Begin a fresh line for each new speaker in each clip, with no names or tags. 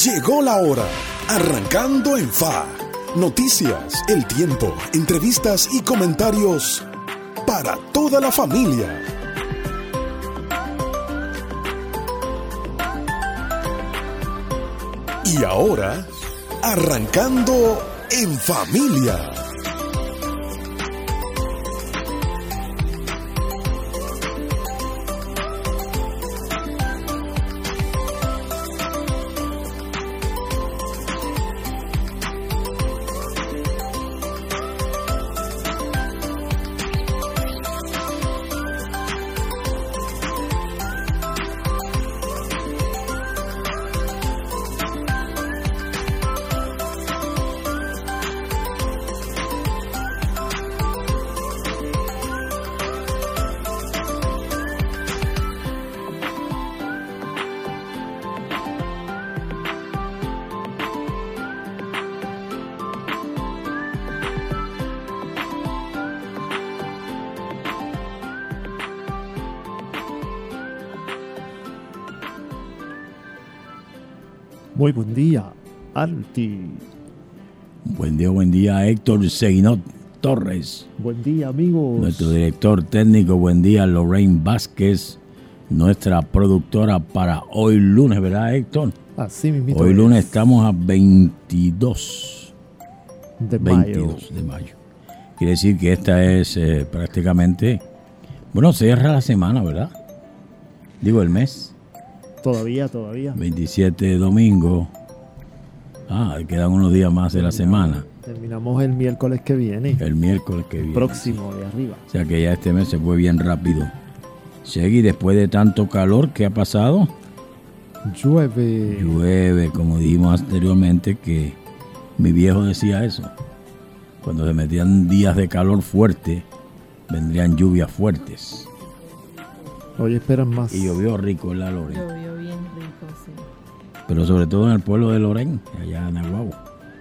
Llegó la hora. Arrancando en Fa. Noticias, el tiempo, entrevistas y comentarios para toda la familia. Y ahora, arrancando en familia.
Muy buen día, Arti.
Buen día, Héctor Seguinot Torres.
Buen día, amigos.
Nuestro director técnico, buen día, Lorraine Vázquez, nuestra productora para hoy lunes, ¿verdad, Héctor?
Así mismo.
Hoy lunes estamos a 22
de mayo.
Quiere decir que esta es prácticamente, bueno, cierra la semana, ¿verdad? Digo, el mes.
Todavía.
27 domingo. Quedan unos días más de la semana.
Terminamos el miércoles que viene.
Próximo
de arriba.
O sea que ya este mes se fue bien rápido. Segui, después de tanto calor, ¿qué ha pasado? Llueve, como dijimos anteriormente, que mi viejo decía eso. Cuando se metían días de calor fuerte, vendrían lluvias fuertes.
Hoy esperan más.
Y llovió rico en la Lorena.
Llovió bien rico, sí.
Pero sobre todo en el pueblo de Lorena, allá en Aguabo.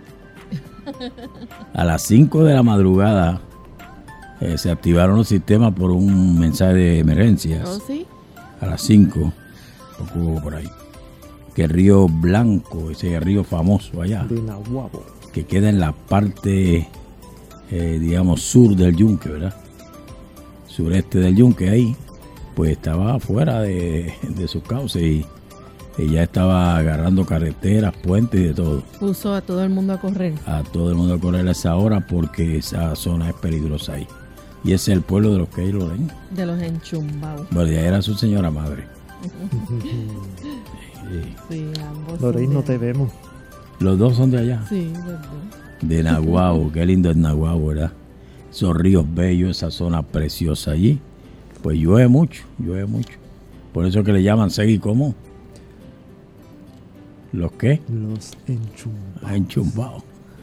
A las 5 de la madrugada se activaron los sistemas por un mensaje de emergencias.
¿Oh, sí?
A las 5, poco por ahí. Que el río Blanco, ese río famoso allá,
de Nahuabo,
que queda en la parte, digamos, sur del Yunque, ¿verdad? Sureste del Yunque, ahí. Pues estaba fuera de sus cauces y ya estaba agarrando carreteras, puentes y de todo.
Puso a todo el mundo a correr.
A todo el mundo a correr a esa hora porque esa zona es peligrosa ahí. Y ese es el pueblo de los que hay Lorena.
De los enchumbados.
Bueno, ya era su señora madre.
Sí, ambos.
Lorena, no te vemos.
Los dos son de allá.
Sí, verdad.
De Nahuabo, qué lindo es Nahuabo, ¿verdad? Esos ríos bellos, esa zona preciosa allí. Pues llueve mucho. Por eso que le llaman Segui, ¿cómo? ¿Los qué?
Los
enchumbados.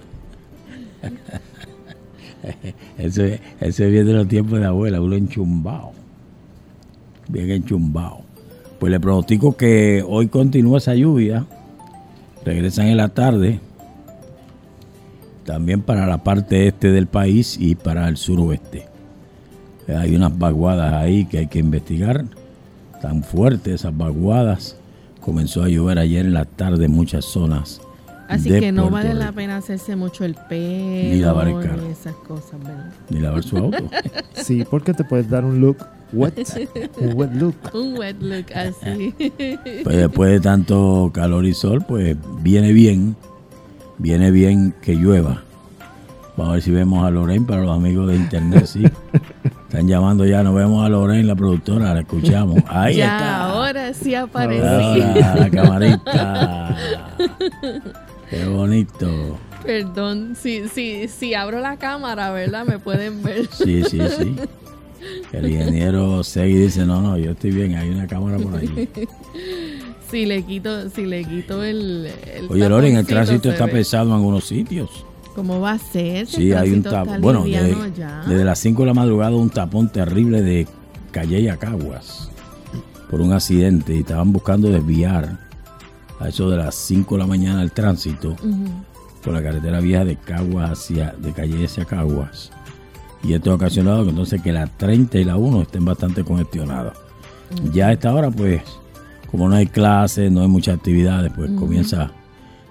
Ese viene de los tiempos de abuela, uno enchumbado. Bien enchumbado. Pues le pronostico que hoy continúa esa lluvia. Regresan en la tarde. También para la parte este del país y para el suroeste. Hay unas vaguadas ahí que hay que investigar. Tan fuertes esas vaguadas. Comenzó a llover ayer en la tarde en muchas zonas.
Así que no vale la pena hacerse mucho el pelo.
Ni lavar el carro.
Ni esas cosas, ¿verdad?
Ni lavar su auto.
Sí, porque te puedes dar un look wet. Un wet look.
Un wet look, así.
Pues después de tanto calor y sol, pues viene bien que llueva. Vamos a ver si vemos a Lorraine para los amigos de internet, sí. Están llamando ya, nos vemos a Lorraine, la productora, la escuchamos. Ahí
ya,
está.
Ahora sí aparece.
Ahora, la camarita. Qué bonito.
Perdón, si abro la cámara, ¿verdad? Me pueden ver.
Sí. El ingeniero Segui dice, no, yo estoy bien, hay una cámara por ahí.
Si le quito el
Oye, Lorraine, el tránsito
se
está
ve.
pesado en algunos sitios.
¿Cómo va a ser?
Sí, hay un tapón. Bueno, desde las 5 de la madrugada un tapón terrible de Calle a Caguas por un accidente y estaban buscando desviar a eso de las 5 de la mañana el tránsito por la carretera vieja de Caguas de Calle hacia Caguas. Y esto ha ocasionado que entonces que la 30 y la 1 estén bastante congestionadas. Ya a esta hora, pues, como no hay clases, no hay muchas actividades, pues comienza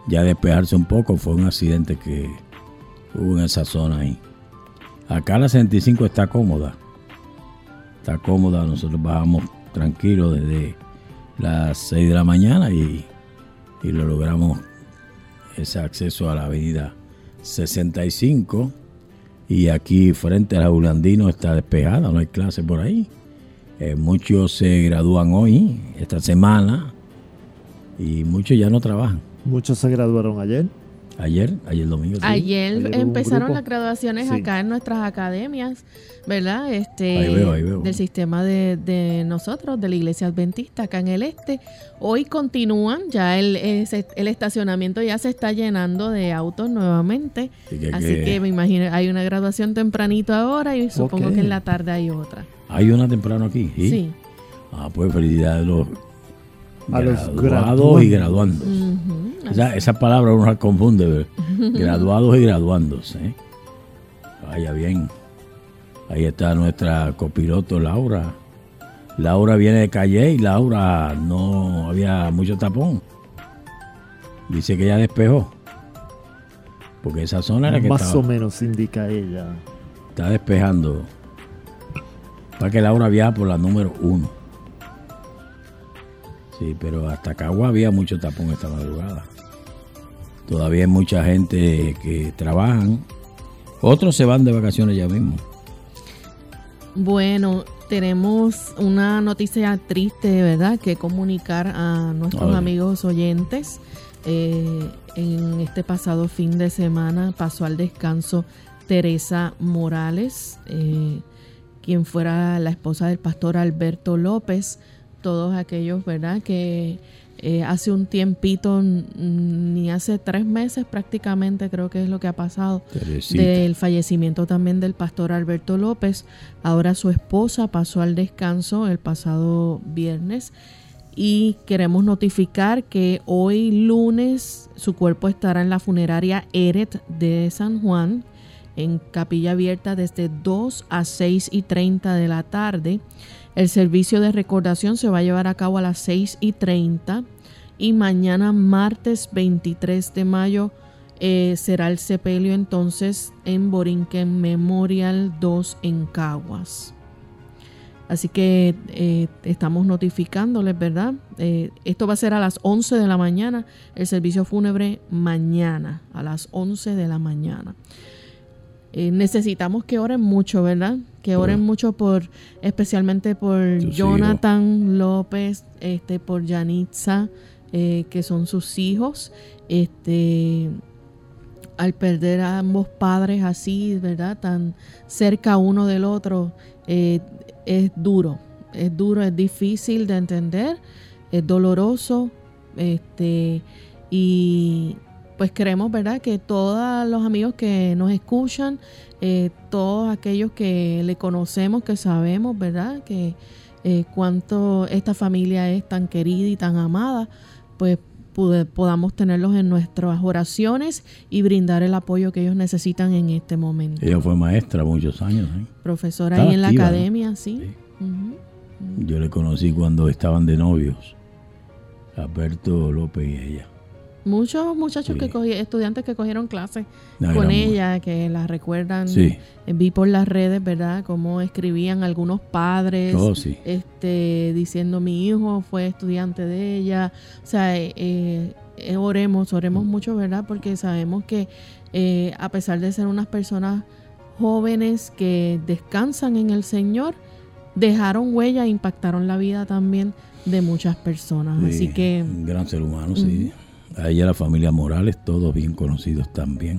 ya despejarse un poco. Fue un accidente que hubo en esa zona ahí. Acá la 65 está cómoda. Está cómoda, nosotros bajamos tranquilos desde las 6 de la mañana y lo logramos, ese acceso a la avenida 65. Y aquí frente a la Juliandino está despejada, no hay clase por ahí. Muchos se gradúan hoy, esta semana, y muchos ya no trabajan.
Muchos se graduaron ayer.
Ayer domingo. Sí.
Ayer empezaron las graduaciones acá en nuestras academias, ¿verdad? Ahí veo. Del sistema de nosotros, de la Iglesia Adventista acá en el este. Hoy continúan, ya el estacionamiento ya se está llenando de autos nuevamente. Así que me imagino, hay una graduación tempranito ahora y supongo que en la tarde hay otra.
¿Hay una temprano aquí?
Sí.
Pues felicidades a los graduados y graduandos. Esa palabra uno la confunde, ¿verdad? Graduados y graduandos. Vaya bien. Ahí está nuestra copiloto Laura. Laura viene de Calle y Laura no había mucho tapón. Dice que ya despejó. Porque esa zona era que
más o menos indica ella.
Está despejando. Para que Laura viaja por la número 1. Sí, pero hasta Cagua había mucho tapón esta madrugada. Todavía hay mucha gente que trabajan. Otros se van de vacaciones ya mismo.
Bueno, tenemos una noticia triste, ¿verdad?, que comunicar a nuestros amigos oyentes. En este pasado fin de semana pasó al descanso Teresa Morales, quien fuera la esposa del pastor Alberto López. Todos aquellos, ¿verdad?, que hace un tiempito, ni hace 3 meses prácticamente, creo que es lo que ha pasado, Teresita, del fallecimiento también del pastor Alberto López. Ahora su esposa pasó al descanso el pasado viernes y queremos notificar que hoy lunes su cuerpo estará en la funeraria Eret de San Juan, en capilla abierta desde 2 a 6:30 de la tarde. El servicio de recordación se va a llevar a cabo a las 6:30 y mañana martes 23 de mayo será el sepelio entonces en Borinquen Memorial 2 en Caguas. Así que estamos notificándoles, ¿verdad? Esto va a ser a las 11 de la mañana, el servicio fúnebre mañana a las 11 de la mañana. Necesitamos que oren mucho, ¿verdad? Que oren mucho especialmente por Jonathan hijos. López, por Yanitza, que son sus hijos. Al perder a ambos padres así, ¿verdad?, tan cerca uno del otro, es duro, es difícil de entender, es doloroso, y pues queremos, ¿verdad?, que todos los amigos que nos escuchan, todos aquellos que le conocemos, que sabemos, ¿verdad?, que cuánto esta familia es tan querida y tan amada, pues podamos tenerlos en nuestras oraciones y brindar el apoyo que ellos necesitan en este momento.
Ella fue maestra muchos años.
Profesora ahí en la academia, ¿no? Sí.
Yo le conocí cuando estaban de novios, Alberto López y ella.
Muchos muchachos estudiantes que cogieron clases con ella, que la recuerdan.
Sí.
Vi por las redes, ¿verdad?, cómo escribían algunos padres, diciendo mi hijo fue estudiante de ella. O sea, oremos mucho, ¿verdad?, porque sabemos que a pesar de ser unas personas jóvenes que descansan en el Señor, dejaron huella e impactaron la vida también de muchas personas. Sí, así que
un gran ser humano, sí. A ella, la familia Morales, todos bien conocidos también.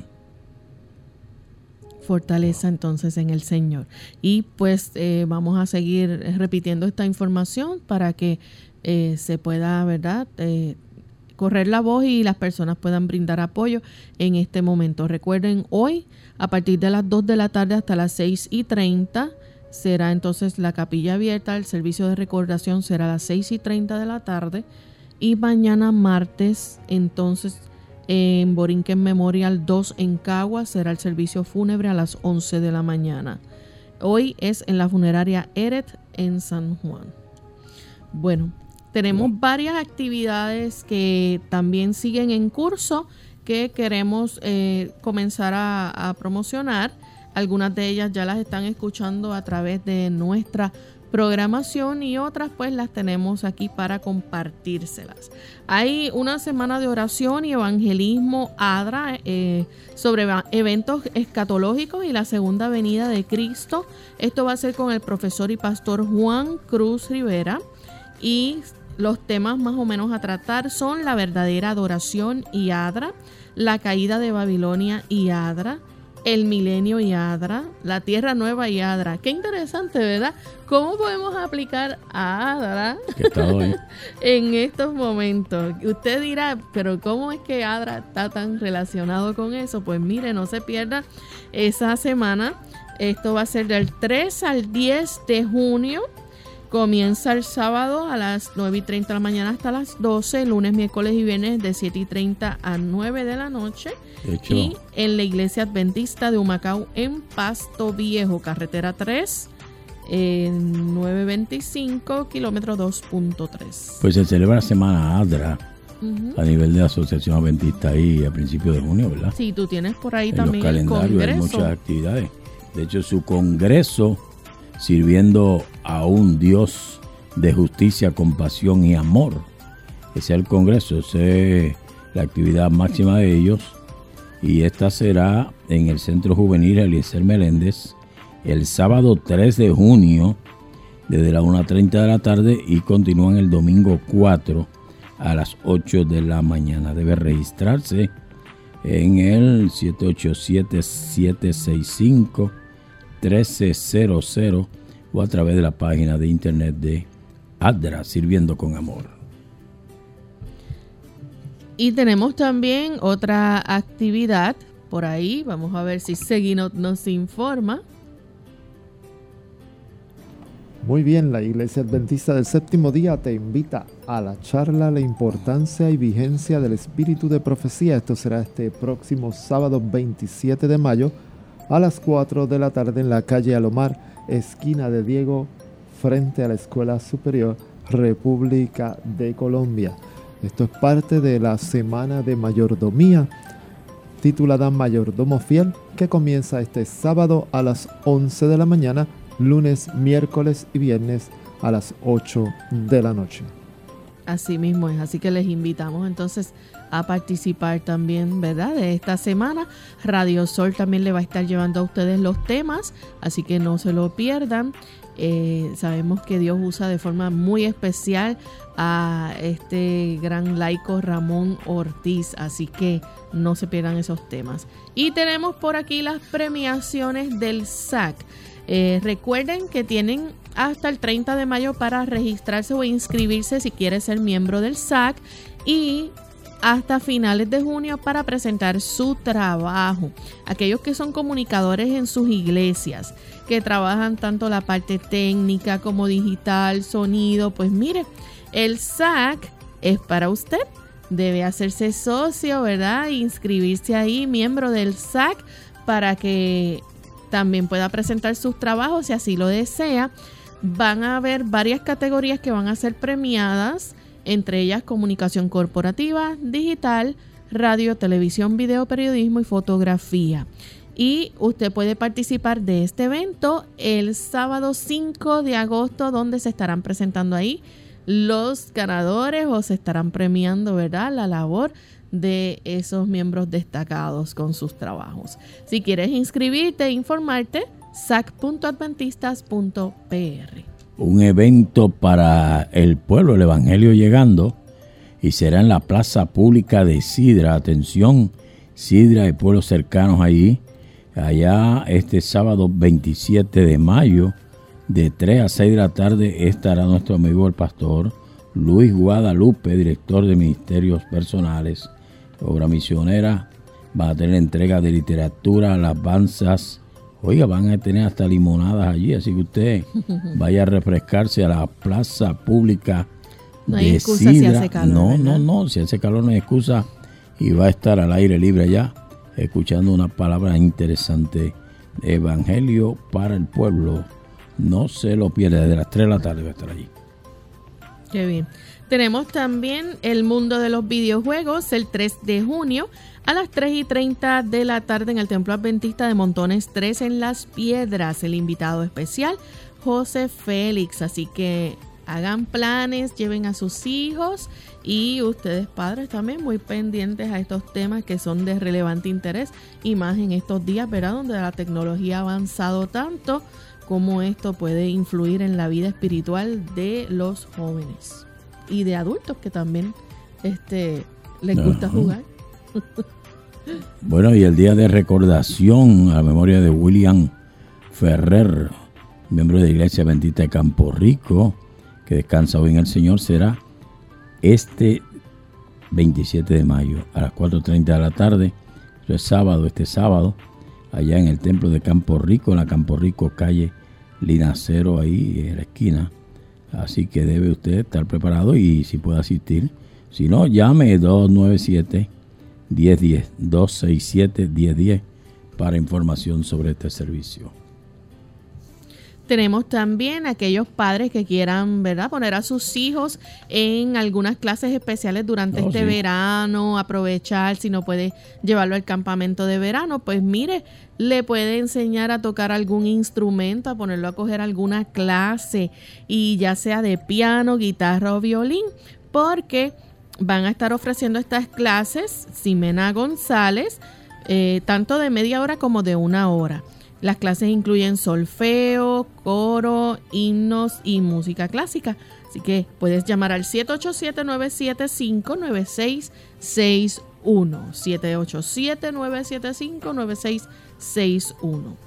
Fortaleza entonces en el Señor. Y pues vamos a seguir repitiendo esta información para que se pueda, ¿verdad?, correr la voz y las personas puedan brindar apoyo en este momento. Recuerden, hoy a partir de las 2 de la tarde hasta las 6:30 será entonces la capilla abierta. El servicio de recordación será a las 6:30 de la tarde. Y mañana martes, entonces, en Borinquen Memorial 2 en Caguas, será el servicio fúnebre a las 11 de la mañana. Hoy es en la funeraria Eret en San Juan. Bueno, Tenemos varias actividades que también siguen en curso que queremos comenzar a promocionar. Algunas de ellas ya las están escuchando a través de nuestra programación y otras pues las tenemos aquí para compartírselas. Hay una semana de oración y evangelismo ADRA sobre eventos escatológicos y la segunda venida de Cristo. Esto va a ser con el profesor y pastor Juan Cruz Rivera, y los temas más o menos a tratar son la verdadera adoración y ADRA, la caída de Babilonia y ADRA, el milenio y ADRA, la tierra nueva y ADRA. Qué interesante, ¿verdad? ¿Cómo podemos aplicar a ADRA en estos momentos? Usted dirá, pero ¿cómo es que ADRA está tan relacionado con eso? Pues mire, no se pierda esa semana. Esto va a ser del 3 al 10 de junio. Comienza el sábado a las 9:30 de la mañana hasta las 12, lunes, miércoles y viernes de 7:30 a 9 de la noche. Y en la Iglesia Adventista de Humacao en Pasto Viejo, carretera 3, 925, kilómetro 2.3.
Pues se celebra la semana ADRA a nivel de la Asociación Adventista ahí a principios de junio, ¿verdad?
Sí, tú tienes por ahí
en
también
los calendarios
el congreso.
Hay muchas actividades. De hecho, su congreso, sirviendo a un Dios de justicia, compasión y amor. Ese es el congreso, esa es la actividad máxima de ellos. Y esta será en el Centro Juvenil Eliezer Meléndez el sábado 3 de junio desde las 1:30 de la tarde y continúan el domingo 4 a las 8 de la mañana. Debe registrarse en el 787-765-1300 o a través de la página de internet de ADRA, Sirviendo con Amor.
Y tenemos también otra actividad por ahí. Vamos a ver si Segui nos informa.
Muy bien, la Iglesia Adventista del Séptimo Día te invita a la charla La importancia y vigencia del espíritu de profecía. Esto será este próximo sábado 27 de mayo a las 4 de la tarde en la calle Alomar, esquina de Diego, frente a la Escuela Superior República de Colombia. Esto es parte de la Semana de Mayordomía, titulada Mayordomo Fiel, que comienza este sábado a las 11 de la mañana, lunes, miércoles y viernes a las 8 de la noche.
Así mismo es, así que les invitamos entonces a participar también, ¿verdad?, de esta semana. Radio Sol también le va a estar llevando a ustedes los temas, así que no se lo pierdan. Sabemos que Dios usa de forma muy especial a este gran laico Ramón Ortiz, así que no se pierdan esos temas. Y tenemos por aquí las premiaciones del SAC. Recuerden que tienen hasta el 30 de mayo para registrarse o inscribirse si quiere ser miembro del SAC, y hasta finales de junio para presentar su trabajo. Aquellos que son comunicadores en sus iglesias, que trabajan tanto la parte técnica como digital, sonido, pues mire, el SAC es para usted. Debe hacerse socio, ¿verdad? Inscribirse ahí, miembro del SAC, para que también pueda presentar sus trabajos si así lo desea. Van a haber varias categorías que van a ser premiadas, entre ellas comunicación corporativa, digital, radio, televisión, video, periodismo y fotografía. Y usted puede participar de este evento el sábado 5 de agosto, donde se estarán presentando ahí los ganadores o se estarán premiando, ¿verdad?, la labor de esos miembros destacados con sus trabajos. Si quieres inscribirte e informarte, sac.adventistas.pr.
Un evento para el pueblo, el Evangelio llegando, y será en la plaza pública de Sidra. Atención, Sidra y pueblos cercanos allí. Allá este sábado 27 de mayo, de 3 a 6 de la tarde, estará nuestro amigo el pastor Luis Guadalupe, director de Ministerios Personales, Obra Misionera. Van a tener entrega de literatura, alabanzas. Oiga, van a tener hasta limonadas allí, así que usted vaya a refrescarse a la plaza pública
no hay
de
excusa
Sidra.
Si hace calor,
No, si hace calor no hay excusa, y va a estar al aire libre allá, escuchando una palabra interesante, Evangelio para el pueblo. No se lo pierda, desde las 3 de la tarde va a estar allí.
Qué bien. Tenemos también el mundo de los videojuegos el 3 de junio a las 3:30 de la tarde en el Templo Adventista de Montones 3 en Las Piedras. El invitado especial, José Félix. Así que hagan planes, lleven a sus hijos y ustedes padres también muy pendientes a estos temas que son de relevante interés y más en estos días, ¿verdad? Donde la tecnología ha avanzado tanto, cómo esto puede influir en la vida espiritual de los jóvenes y de adultos que también les gusta jugar.
Bueno, y el día de recordación a la memoria de William Ferrer, miembro de la Iglesia Adventista de Campo Rico, que descansa hoy en el Señor, será este 27 de mayo a las 4:30 de la tarde. Eso es sábado, este sábado, allá en el Templo de Campo Rico, en la Campo Rico, calle Linacero, ahí en la esquina. Así que debe usted estar preparado y si puede asistir. Si no, llame 297-1010, 267-1010 para información sobre este servicio.
Tenemos también aquellos padres que quieran, ¿verdad?, poner a sus hijos en algunas clases especiales durante verano, aprovechar, si no puede llevarlo al campamento de verano, pues mire, le puede enseñar a tocar algún instrumento, a ponerlo a coger alguna clase, y ya sea de piano, guitarra o violín, porque van a estar ofreciendo estas clases Ximena González, tanto de media hora como de 1 hora. Las clases incluyen solfeo, coro, himnos y música clásica. Así que puedes llamar al 787-975-9661. 787-975-9661.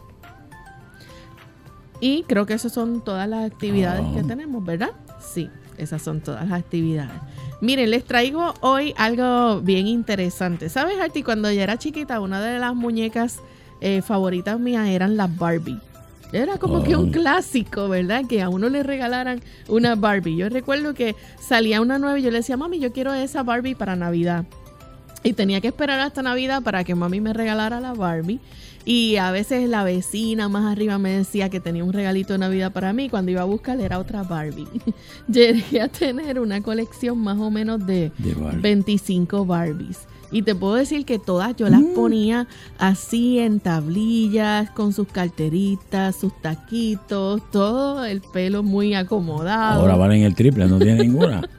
Y creo que esas son todas las actividades que tenemos, ¿verdad? Sí, esas son todas las actividades. Miren, les traigo hoy algo bien interesante. ¿Sabes, Arti? Cuando yo era chiquita, una de las muñecas favoritas mías eran las Barbie. Era como que un clásico, ¿verdad? Que a uno le regalaran una Barbie. Yo recuerdo que salía una nueva y yo le decía, mami, yo quiero esa Barbie para Navidad. Y tenía que esperar hasta Navidad para que mami me regalara la Barbie. Y a veces la vecina más arriba me decía que tenía un regalito de Navidad para mí. Cuando iba a buscar era otra Barbie. Llegué a tener una colección más o menos de 25 Barbies. Y te puedo decir que todas yo las ponía así en tablillas, con sus carteritas, sus taquitos, todo el pelo muy acomodado.
Ahora valen el triple, no tiene ninguna.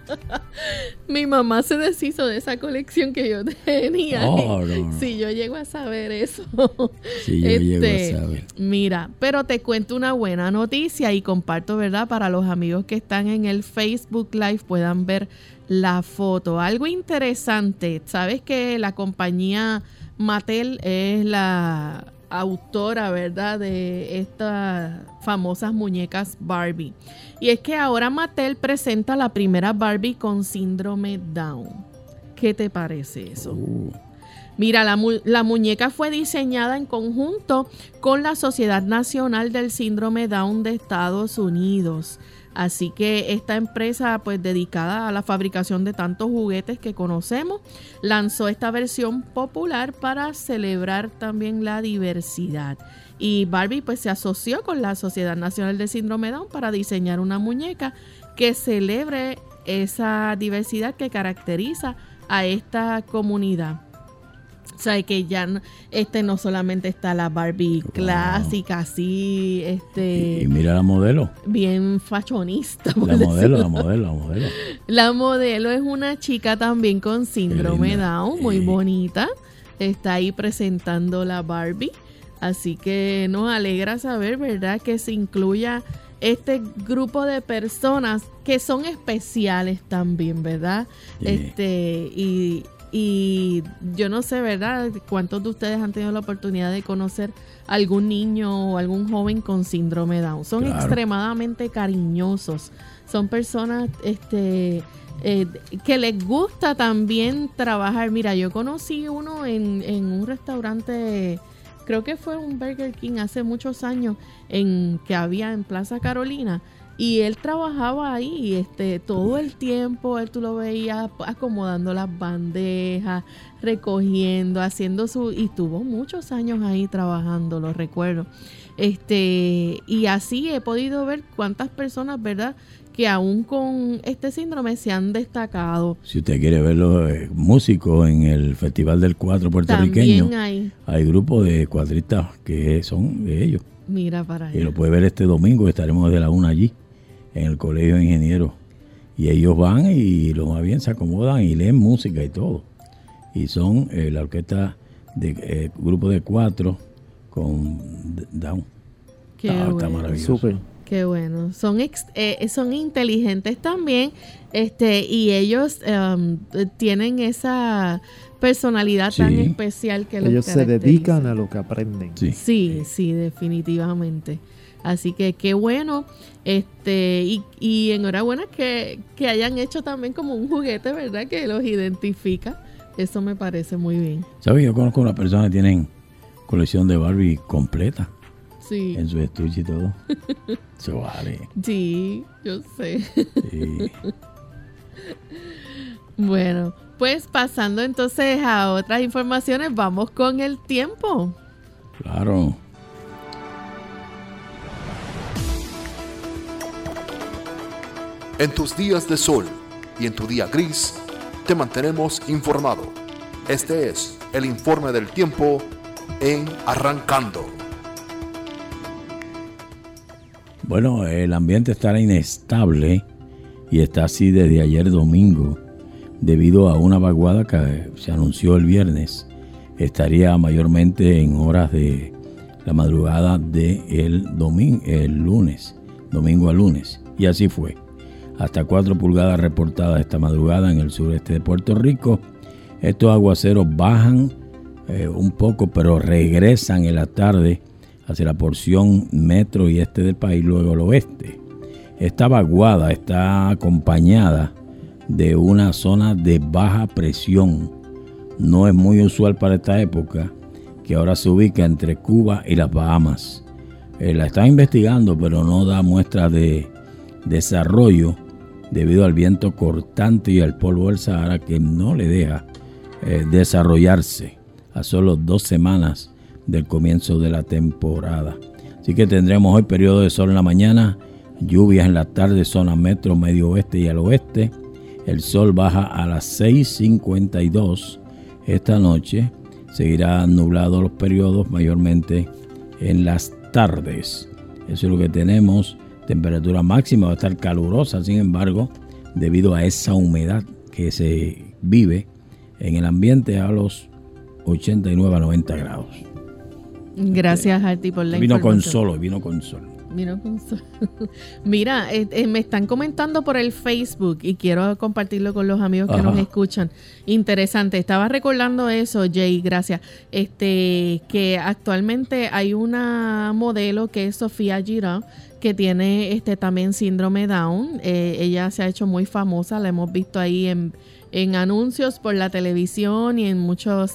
Mi mamá se deshizo de esa colección que yo tenía.
No.
Si yo llego a saber eso.
Si yo llego a saber.
Mira, pero te cuento una buena noticia y comparto, ¿verdad? Para los amigos que están en el Facebook Live puedan ver la foto. Algo interesante. Sabes que la compañía Mattel es la autora, ¿verdad?, de estas famosas muñecas Barbie. Y es que ahora Mattel presenta la primera Barbie con síndrome Down. ¿Qué te parece eso? Mira, la muñeca fue diseñada en conjunto con la Sociedad Nacional del Síndrome Down de Estados Unidos. Así que esta empresa, pues dedicada a la fabricación de tantos juguetes que conocemos, lanzó esta versión popular para celebrar también la diversidad. Y Barbie pues se asoció con la Sociedad Nacional del Síndrome Down para diseñar una muñeca que celebre esa diversidad que caracteriza a esta comunidad. O sea, que ya no solamente está la Barbie clásica, así,
Y mira la modelo.
Bien fashionista.
La modelo.
La modelo es una chica también con síndrome Down, muy bonita. Está ahí presentando la Barbie. Así que nos alegra saber, ¿verdad?, que se incluya este grupo de personas que son especiales también, ¿verdad? Y yo no sé, ¿verdad?, cuántos de ustedes han tenido la oportunidad de conocer algún niño o algún joven con síndrome Down. Son extremadamente cariñosos. Son personas que les gusta también trabajar. Mira, yo conocí uno en un restaurante, creo que fue un Burger King hace muchos años, que había en Plaza Carolina. Y él trabajaba ahí, todo el tiempo, tú lo veías acomodando las bandejas, recogiendo, haciendo y estuvo muchos años ahí trabajando, lo recuerdo. Y así he podido ver cuántas personas, ¿verdad?, que aún con este síndrome se han destacado.
Si usted quiere ver los músicos en el Festival del Cuatro puertorriqueño, hay grupos de cuatristas que son de ellos.
Mira para allá.
Y lo puede ver este domingo, estaremos de la 1 allí, en el Colegio de Ingenieros. Y ellos van y lo más bien se acomodan y leen música y todo. Y son la orquesta de grupo de 4 con Down. Está maravilloso.
Súper.
Qué bueno. Son inteligentes también, y ellos tienen esa personalidad tan especial que los
ellos
caracteriza.
se dedican a lo que aprenden.
Sí, definitivamente. Así que qué bueno, y enhorabuena que hayan hecho también como un juguete, ¿verdad? Que los identifica. Eso me parece muy bien.
¿Sabes? Yo conozco a una persona que tienen colección de Barbie completa.
Sí.
En su estuche y todo. Eso vale.
Sí, yo sé.
Sí.
Bueno, pues pasando entonces a otras informaciones, vamos con el tiempo.
Claro.
En tus días de sol y en tu día gris, te mantenemos informado. Este es el informe del tiempo en Arrancando.
Bueno, el ambiente estará inestable y está así desde ayer domingo debido a una vaguada que se anunció el viernes. Estaría mayormente en horas de la madrugada del lunes, domingo a lunes, y así fue. Hasta 4 pulgadas reportadas esta madrugada en el sureste de Puerto Rico. Estos aguaceros bajan un poco, pero regresan en la tarde hacia la porción metro y este del país, luego el oeste. Esta vaguada está acompañada de una zona de baja presión. No es muy usual para esta época, que ahora se ubica entre Cuba y las Bahamas. La están investigando, pero no da muestras de desarrollo debido al viento cortante y al polvo del Sahara que no le deja desarrollarse a solo 2 semanas del comienzo de la temporada. Así que tendremos hoy periodo de sol en la mañana, lluvias en la tarde, zona metro, medio oeste y al oeste. El sol baja a las 6:52 esta noche. Seguirá nublado los periodos, mayormente en las tardes. Eso es lo que tenemos. Temperatura máxima va a estar calurosa, sin embargo, debido a esa humedad que se vive en el ambiente a los 89 a 90 grados.
Gracias, Arti, por la
vino
información.
Vino con sol.
Mira, me están comentando por el Facebook y quiero compartirlo con los amigos que nos escuchan. Interesante. Estaba recordando eso, Jay, gracias. Que actualmente hay una modelo que es Sofía Girard, que tiene también síndrome Down. Ella se ha hecho muy famosa, la hemos visto ahí en anuncios por la televisión y en muchos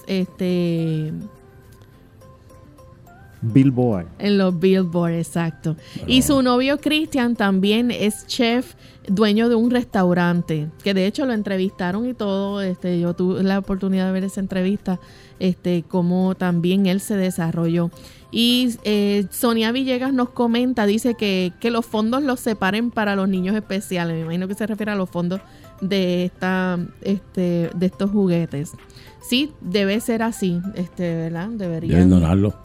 Billboard.
En los Billboard, exacto. Y su novio Christian también es chef, dueño de un restaurante, que de hecho lo entrevistaron y todo. Yo tuve la oportunidad de ver esa entrevista, cómo también él se desarrolló. Y Sonia Villegas nos comenta, dice que los fondos los separen para los niños especiales. Me imagino que se refiere a los fondos de estos juguetes. Sí, debe ser así, ¿verdad?
Deben donarlo.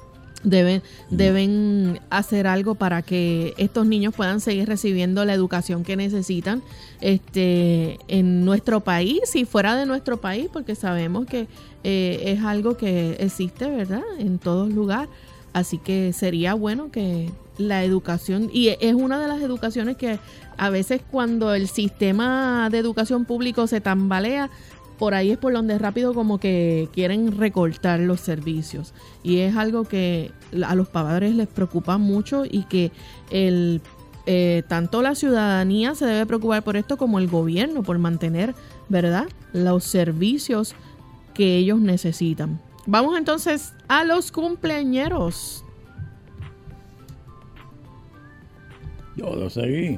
Deben hacer algo para que estos niños puedan seguir recibiendo la educación que necesitan en nuestro país y fuera de nuestro país, porque sabemos que es algo que existe, ¿verdad?, en todos lugares. Así que sería bueno que la educación, y es una de las educaciones que a veces cuando el sistema de educación público se tambalea, por ahí es por donde rápido como que quieren recortar los servicios. Y es algo que a los padres les preocupa mucho y que tanto la ciudadanía se debe preocupar por esto como el gobierno, por mantener, ¿verdad?, los servicios que ellos necesitan. Vamos entonces a los cumpleañeros.
Yo lo seguí.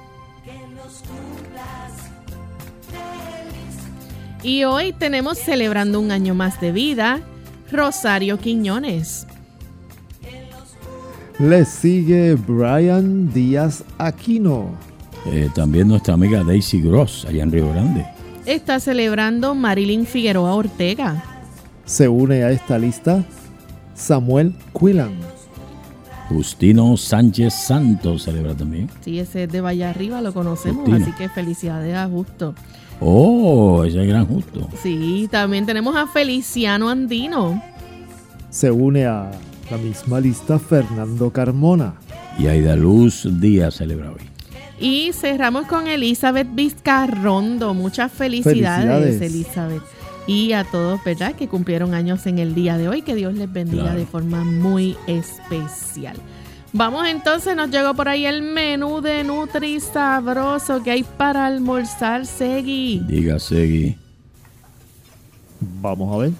Y hoy tenemos celebrando un año más de vida, Rosario Quiñones.
Le sigue Brian Díaz Aquino.
También nuestra amiga Daisy Gross, allá en Río Grande.
Está celebrando Marilyn Figueroa Ortega.
Se une a esta lista Samuel Quillan.
Justino Sánchez Santos celebra también.
Sí, ese es de Valle Arriba, lo conocemos,
Justino.
así que felicidades a Justo.
Oh, ese es gran Justo.
Sí, también tenemos a Feliciano Andino.
Se une a la misma lista Fernando Carmona.
Y Aida Luz Díaz celebra hoy.
Y cerramos con Elizabeth Vizcarrondo. Muchas felicidades, Elizabeth. Y a todos, ¿verdad?, que cumplieron años en el día de hoy. Que Dios les bendiga de forma muy especial. Vamos entonces, nos llegó por ahí el menú de Nutri Sabroso que hay para almorzar, Segui.
Diga, Segui.
Vamos a ver.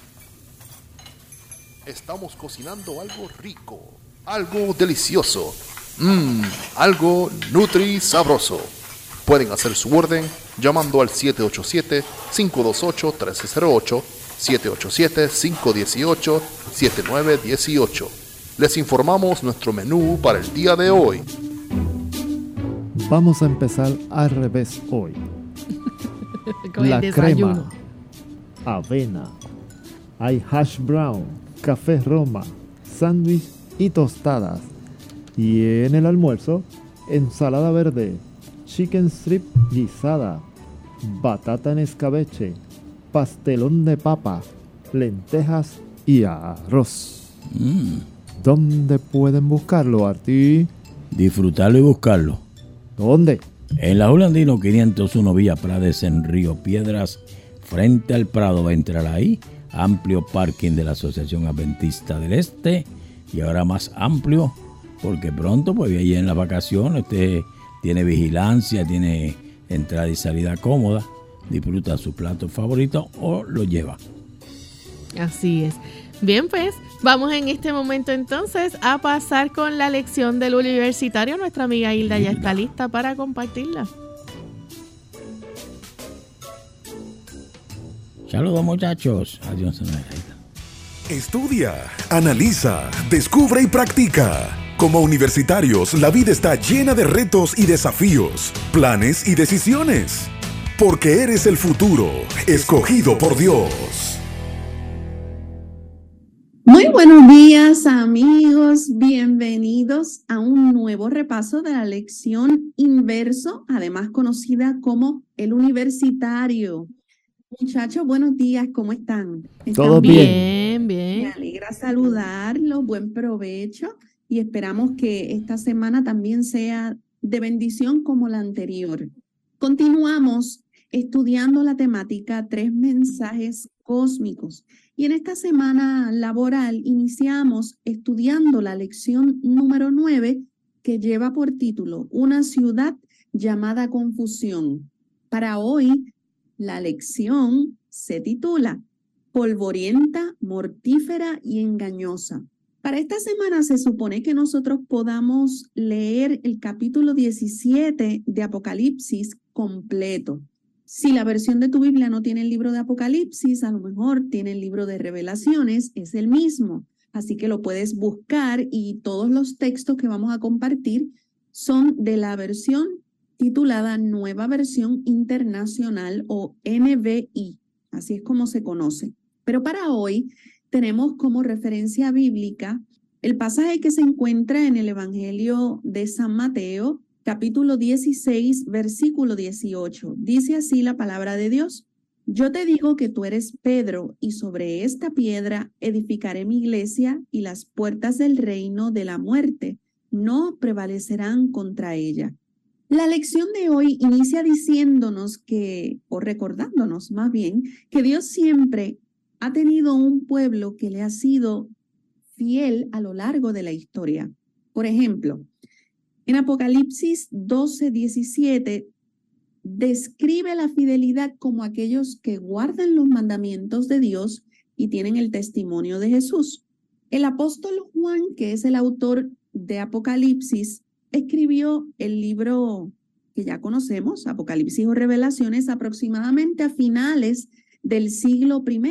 Estamos cocinando algo rico, algo delicioso, algo Nutri Sabroso. Pueden hacer su orden llamando al 787-528-1308, 787-518-7918. Les informamos nuestro menú para el día de hoy.
Vamos a empezar al revés hoy.
Con
la
el desayuno.
crema, avena, hay hash brown, café Roma, sándwich y tostadas. Y en el almuerzo, ensalada verde, chicken strip guisada, batata en escabeche, pastelón de papa, lentejas y arroz. ¿Dónde pueden buscarlo, Arti?
Disfrutarlo y buscarlo.
¿Dónde?
En la Julandino 501 Villa Prades, en Río Piedras, frente al Prado. Va a entrar ahí. Amplio parking de la Asociación Adventista del Este. Y ahora más amplio, porque pronto, pues ahí en las vacaciones, usted tiene vigilancia, tiene entrada y salida cómoda. Disfruta su plato favorito o lo lleva.
Así es. Bien, pues vamos en este momento entonces a pasar con la lección del universitario. Nuestra amiga Hilda ya está lista para compartirla.
Saludos, muchachos. Adiós.
Estudia, analiza, descubre y practica. Como universitarios, la vida está llena de retos y desafíos, planes y decisiones. Porque eres el futuro, escogido por Dios.
Muy buenos días, amigos. Bienvenidos a un nuevo repaso de la lección inverso, además conocida como el universitario. Muchachos, buenos días, ¿cómo están?
Todo bien.
Me alegra saludarlos, buen provecho y esperamos que esta semana también sea de bendición como la anterior. Continuamos estudiando la temática 3 mensajes cósmicos. Y en esta semana laboral iniciamos estudiando la lección número 9 que lleva por título Una ciudad llamada confusión. Para hoy, la lección se titula Polvorienta, mortífera y engañosa. Para esta semana se supone que nosotros podamos leer el capítulo 17 de Apocalipsis completo. Si la versión de tu Biblia no tiene el libro de Apocalipsis, a lo mejor tiene el libro de Revelaciones, es el mismo. Así que lo puedes buscar y todos los textos que vamos a compartir son de la versión titulada Nueva Versión Internacional o NVI. Así es como se conoce. Pero para hoy tenemos como referencia bíblica el pasaje que se encuentra en el Evangelio de San Mateo, capítulo 16, versículo 18. Dice así la palabra de Dios. Yo te digo que tú eres Pedro, y sobre esta piedra edificaré mi iglesia, y las puertas del reino de la muerte no prevalecerán contra ella. La lección de hoy inicia diciéndonos que, o recordándonos más bien, que Dios siempre ha tenido un pueblo que le ha sido fiel a lo largo de la historia. Por ejemplo, en Apocalipsis 12:17 describe la fidelidad como aquellos que guardan los mandamientos de Dios y tienen el testimonio de Jesús. El apóstol Juan, que es el autor de Apocalipsis, escribió el libro que ya conocemos, Apocalipsis o Revelaciones, aproximadamente a finales del siglo I.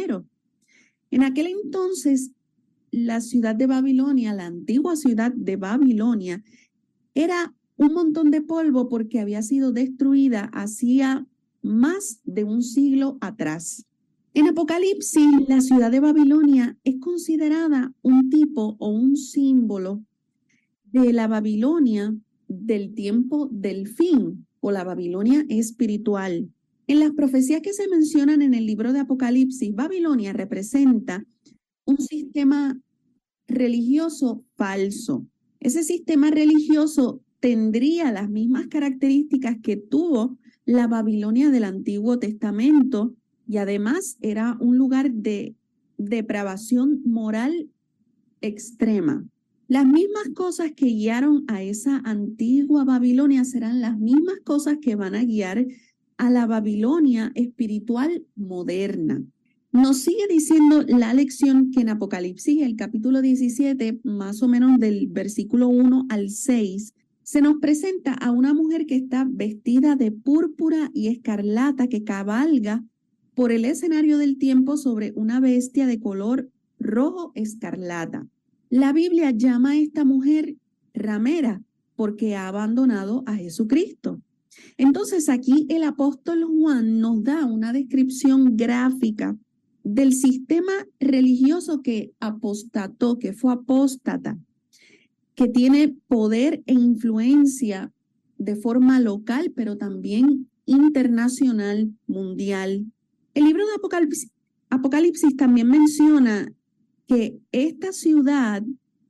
En aquel entonces, la ciudad de Babilonia, la antigua ciudad de Babilonia, era un montón de polvo porque había sido destruida hacía más de un siglo atrás. En Apocalipsis, la ciudad de Babilonia es considerada un tipo o un símbolo de la Babilonia del tiempo del fin, o la Babilonia espiritual. En las profecías que se mencionan en el libro de Apocalipsis, Babilonia representa un sistema religioso falso. Ese sistema religioso tendría las mismas características que tuvo la Babilonia del Antiguo Testamento y además era un lugar de depravación moral extrema. Las mismas cosas que guiaron a esa antigua Babilonia serán las mismas cosas que van a guiar a la Babilonia espiritual moderna. Nos sigue diciendo la lección que en Apocalipsis, el capítulo 17, más o menos del versículo 1 al 6, se nos presenta a una mujer que está vestida de púrpura y escarlata que cabalga por el escenario del tiempo sobre una bestia de color rojo escarlata. La Biblia llama a esta mujer ramera porque ha abandonado a Jesucristo. Entonces aquí el apóstol Juan nos da una descripción gráfica del sistema religioso que apostató, que fue apóstata, que tiene poder e influencia de forma local, pero también internacional, mundial. El libro de Apocalipsis también menciona que esta ciudad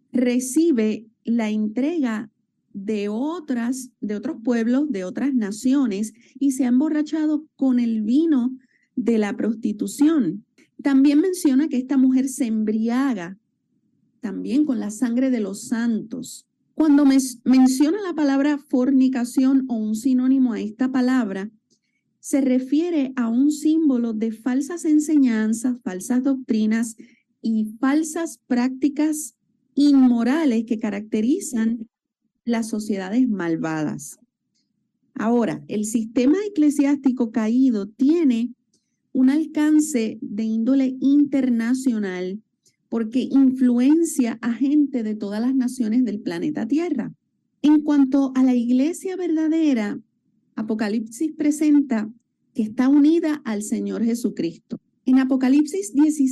recibe la entrega de otros pueblos, de otras naciones, y se ha emborrachado con el vino de la prostitución. También menciona que esta mujer se embriaga también con la sangre de los santos. Cuando menciona la palabra fornicación o un sinónimo a esta palabra, se refiere a un símbolo de falsas enseñanzas, falsas doctrinas y falsas prácticas inmorales que caracterizan las sociedades malvadas. Ahora, el sistema eclesiástico caído tiene un alcance de índole internacional porque influencia a gente de todas las naciones del planeta Tierra. En cuanto a la iglesia verdadera, Apocalipsis presenta que está unida al Señor Jesucristo. En Apocalipsis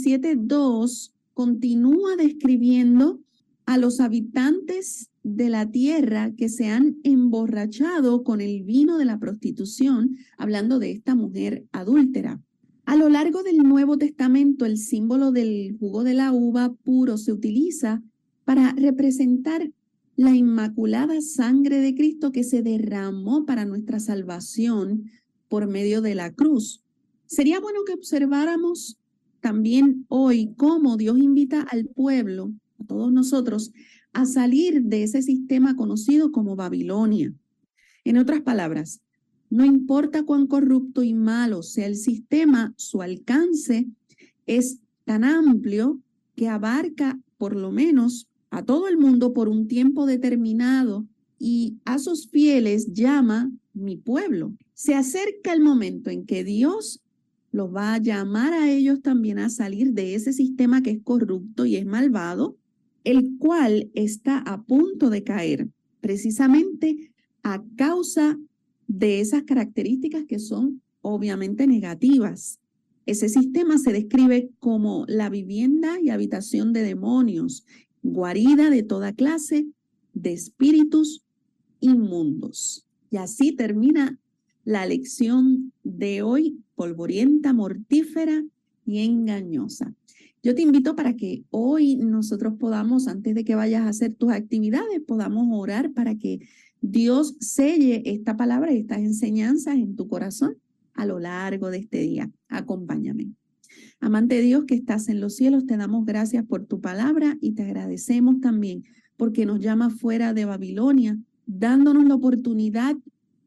17:2 continúa describiendo a los habitantes de la tierra que se han emborrachado con el vino de la prostitución, hablando de esta mujer adúltera. A lo largo del Nuevo Testamento, el símbolo del jugo de la uva puro se utiliza para representar la inmaculada sangre de Cristo que se derramó para nuestra salvación por medio de la cruz. Sería bueno que observáramos también hoy cómo Dios invita al pueblo, a todos nosotros, a salir de ese sistema conocido como Babilonia. En otras palabras, no importa cuán corrupto y malo sea el sistema, su alcance es tan amplio que abarca por lo menos a todo el mundo por un tiempo determinado y a sus fieles llama mi pueblo. Se acerca el momento en que Dios los va a llamar a ellos también a salir de ese sistema que es corrupto y es malvado, el cual está a punto de caer, precisamente a causa de esas características que son obviamente negativas. Ese sistema se describe como la vivienda y habitación de demonios, guarida de toda clase de espíritus inmundos. Y así termina la lección de hoy, polvorienta, mortífera y engañosa. Yo te invito para que hoy nosotros podamos, antes de que vayas a hacer tus actividades, podamos orar para que Dios selle esta palabra y estas enseñanzas en tu corazón a lo largo de este día. Acompáñame. Amante Dios que estás en los cielos, te damos gracias por tu palabra y te agradecemos también porque nos llama fuera de Babilonia, dándonos la oportunidad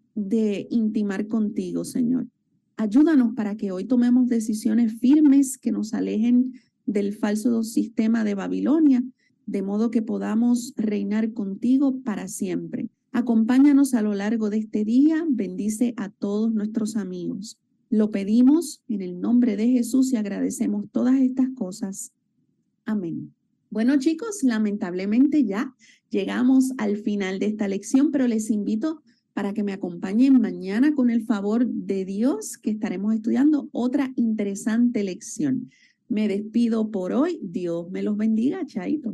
de intimar contigo, Señor. Ayúdanos para que hoy tomemos decisiones firmes que nos alejen del falso sistema de Babilonia, de modo que podamos reinar contigo para siempre. Acompáñanos a lo largo de este día, bendice a todos nuestros amigos. Lo pedimos en el nombre de Jesús y agradecemos todas estas cosas. Amén. Bueno, chicos, lamentablemente ya llegamos al final de esta lección, pero les invito para que me acompañen mañana con el favor de Dios, que estaremos estudiando otra interesante lección. Me despido por hoy. Dios me los bendiga. Chaito.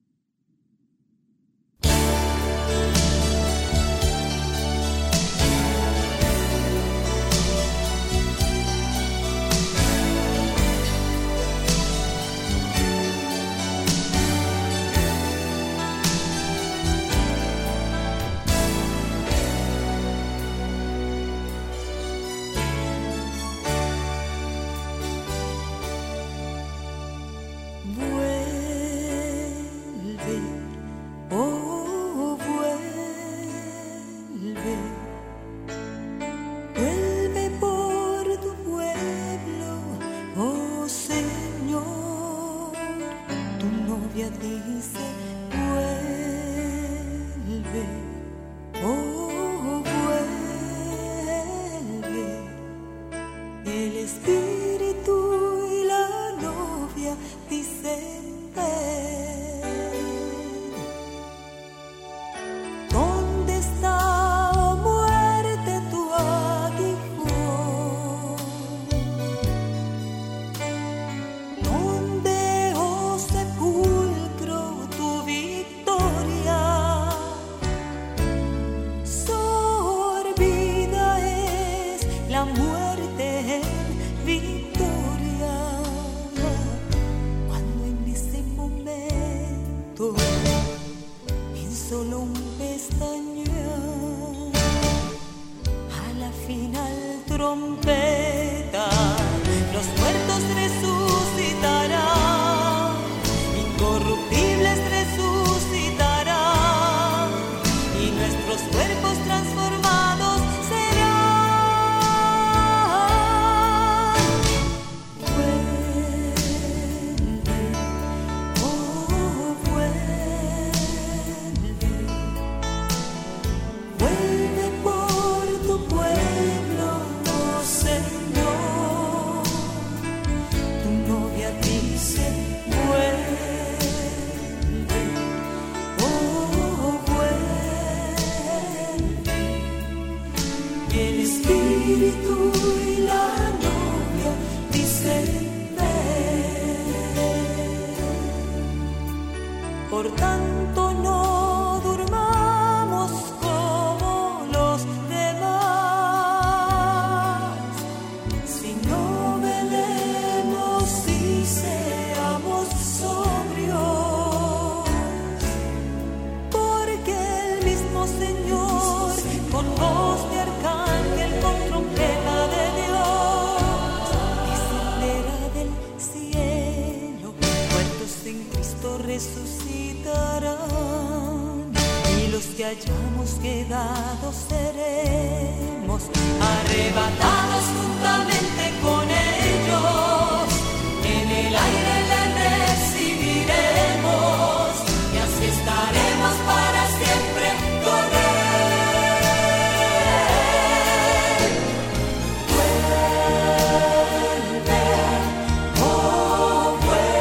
Hayamos quedado seremos arrebatados juntamente con ellos, en el aire le recibiremos y así estaremos para siempre con él. Vuelve, oh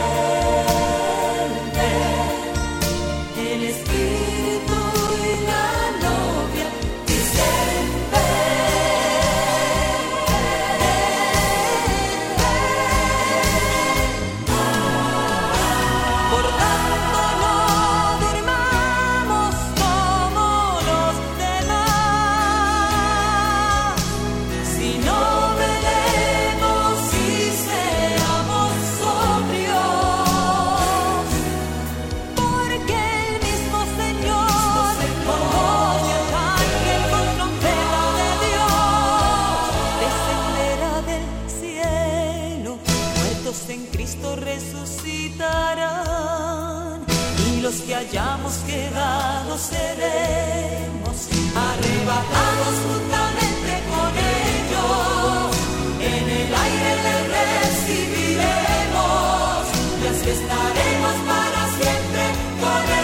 vuelve, el Espíritu que hayamos quedado seremos arrebatados juntamente con ellos, en el aire le recibiremos y así estaremos para siempre con él.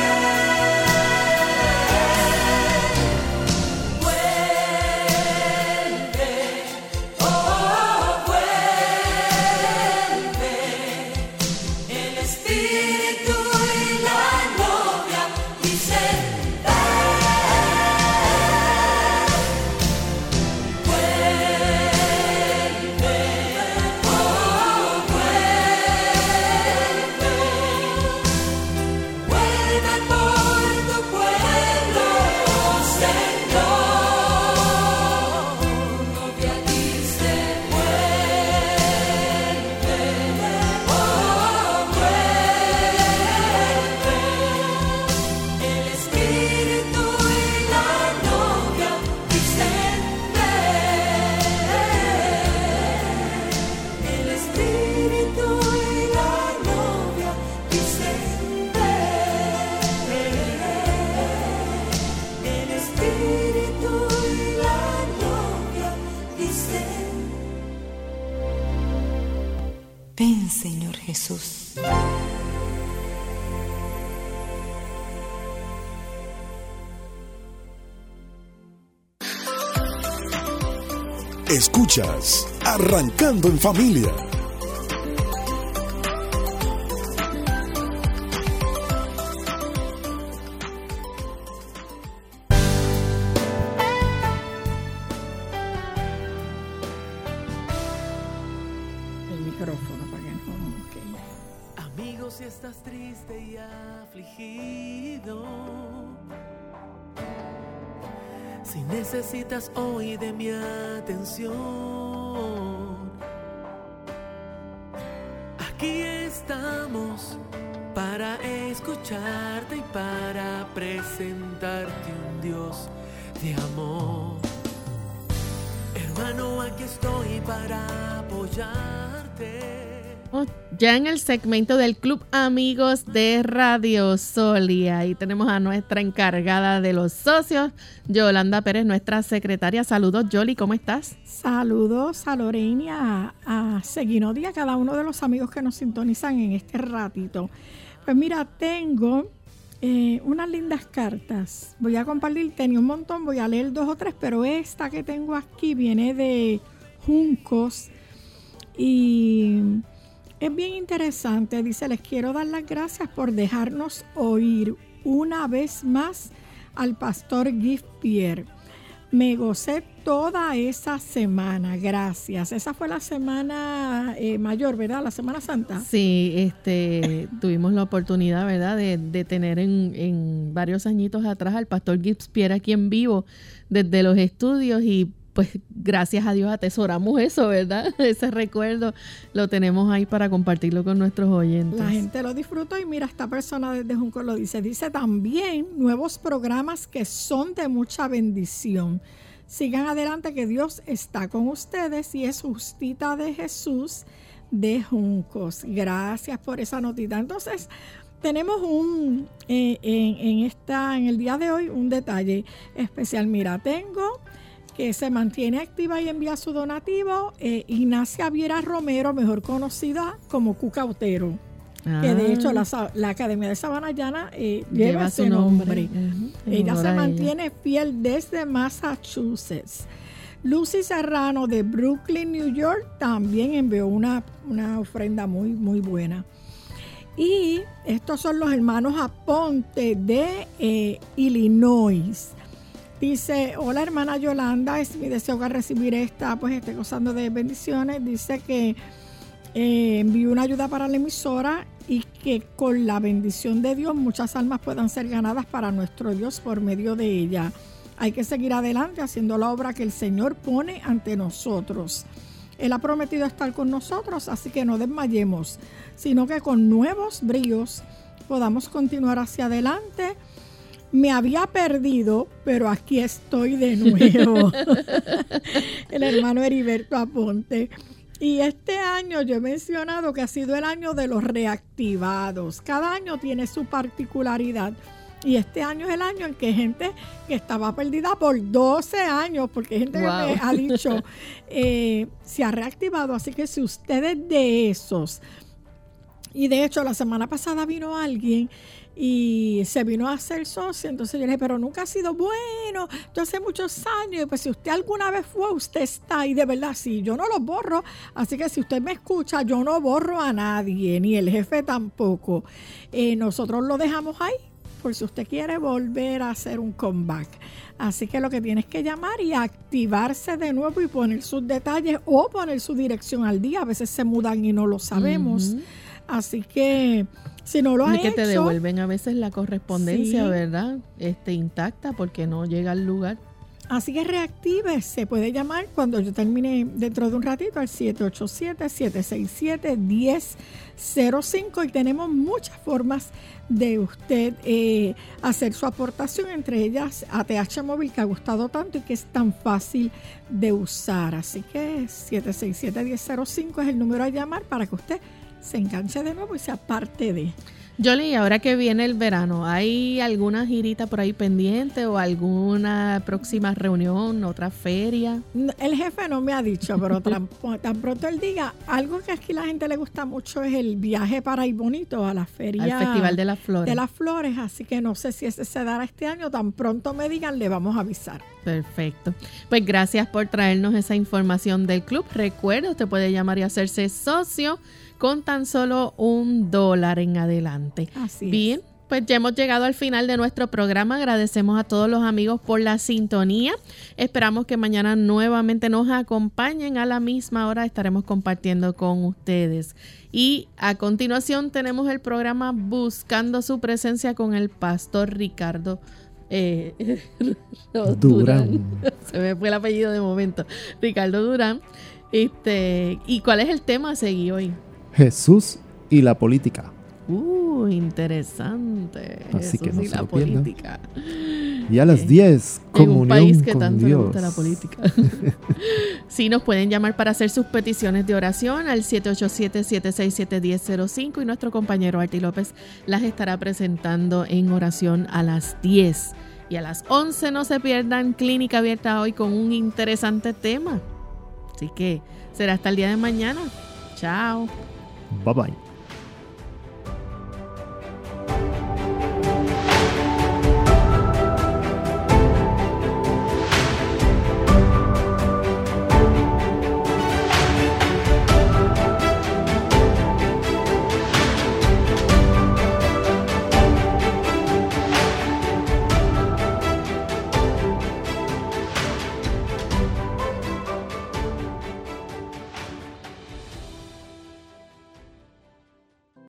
Vuelve, oh vuelve, el Espíritu y la novia dicen
Jesús.
Escuchas Arrancando en Familia.
El micrófono para que no. Okay.
Amigo, si estás triste y afligido, si necesitas hoy de mi atención, aquí estamos para escucharte y para presentarte un Dios de amor. Hermano, aquí estoy para apoyarte.
Ya en el segmento del Club Amigos de Radio Sol, y ahí tenemos a nuestra encargada de los socios, Yolanda Pérez, nuestra secretaria. Saludos, Yoli, ¿cómo estás?
Saludos a Lorena y a Seguinodi y a cada uno de los amigos que nos sintonizan en este ratito. Pues mira, tengo unas lindas cartas. Voy a compartir, tenía un montón, voy a leer 2 o 3, pero esta que tengo aquí viene de Juncos y es bien interesante. Dice: les quiero dar las gracias por dejarnos oír una vez más al pastor Guy Pierre. Me gocé toda esa semana, gracias. Esa fue la semana mayor, ¿verdad? La Semana Santa.
Sí, tuvimos la oportunidad, ¿verdad?, de tener en varios añitos atrás al pastor Guy Pierre aquí en vivo desde los estudios, y pues gracias a Dios atesoramos eso, ¿verdad? Ese recuerdo lo tenemos ahí para compartirlo con nuestros oyentes.
La gente lo disfrutó y mira, esta persona desde Junco lo dice. Dice también nuevos programas que son de mucha bendición. Sigan adelante, que Dios está con ustedes, y es Justita de Jesús de Juncos. Gracias por esa notita. Entonces, tenemos en el día de hoy un detalle especial. Mira, tengo que se mantiene activa y envía su donativo, Ignacia Viera Romero, mejor conocida como Cuca Otero, que de hecho la Academia de Sabana Llana lleva ese nombre. Ella se mantiene fiel desde Massachusetts. Lucy Serrano de Brooklyn, New York, también envió una ofrenda muy, muy buena. Y estos son los hermanos Aponte de Illinois. Dice: hola hermana Yolanda, es mi deseo que recibir esté gozando de bendiciones. Dice que envió una ayuda para la emisora y que con la bendición de Dios muchas almas puedan ser ganadas para nuestro Dios por medio de ella. Hay que seguir adelante haciendo la obra que el Señor pone ante nosotros. Él ha prometido estar con nosotros, así que no desmayemos, sino que con nuevos bríos podamos continuar hacia adelante. Me había perdido, pero aquí estoy de nuevo. El hermano Heriberto Aponte. Y este año yo he mencionado que ha sido el año de los reactivados. Cada año tiene su particularidad. Y este año es el año en que gente que estaba perdida por 12 años, porque hay gente que me ha dicho, se ha reactivado. Así que si usted es de esos, y de hecho la semana pasada vino alguien y se vino a hacer socio, entonces yo le dije, pero nunca ha sido bueno, yo hace muchos años, y pues si usted alguna vez fue, usted está ahí, de verdad, sí, yo no los borro, así que si usted me escucha, yo no borro a nadie, ni el jefe tampoco, nosotros lo dejamos ahí, por si usted quiere volver a hacer un comeback. Así que lo que tiene es que llamar y activarse de nuevo y poner sus detalles o poner su dirección al día. A veces se mudan y no lo sabemos. Así que si no lo has hecho...
que te devuelven a veces la correspondencia, sí, ¿verdad? Intacta porque no llega al lugar.
Así que reactívese. Puede llamar cuando yo termine dentro de un ratito al 787-767-1005 y tenemos muchas formas de usted hacer su aportación, entre ellas ATH Móvil, que ha gustado tanto y que es tan fácil de usar. Así que 767-1005 es el número a llamar para que usted se enganche de nuevo y sea parte de...
Jolie, ahora que viene el verano, ¿hay alguna girita por ahí pendiente o alguna próxima reunión, otra feria?
El jefe no me ha dicho, pero tan pronto él diga, algo que aquí la gente le gusta mucho es el viaje para ir bonito a la feria.
Al Festival de las Flores.
De las Flores, así que no sé si ese se dará este año, tan pronto me digan, le vamos a avisar.
Perfecto. Pues gracias por traernos esa información del club. Recuerda, usted puede llamar y hacerse socio con tan solo $1 en adelante.
Así
Bien, pues ya hemos llegado al final de nuestro programa. Agradecemos a todos los amigos por la sintonía. Esperamos que mañana nuevamente nos acompañen a la misma hora. Estaremos compartiendo con ustedes. Y a continuación tenemos el programa Buscando su Presencia con el pastor Ricardo Durán. Se me fue el apellido de momento. Ricardo Durán. ¿Y cuál es el tema a seguir hoy?
Jesús y la política.
Interesante.
Así
Jesús
que no
y
se
la
lo pierdan.
política.
Y a las 10, comunión
en un país que
con
tanto
Dios.
le gusta la política. Sí, nos pueden llamar para hacer sus peticiones de oración al 787-767-1005 y nuestro compañero Arti López las estará presentando en oración a las 10. Y a las 11 no se pierdan Clínica Abierta hoy con un interesante tema. Así que será hasta el día de mañana. Chao.
Bye bye.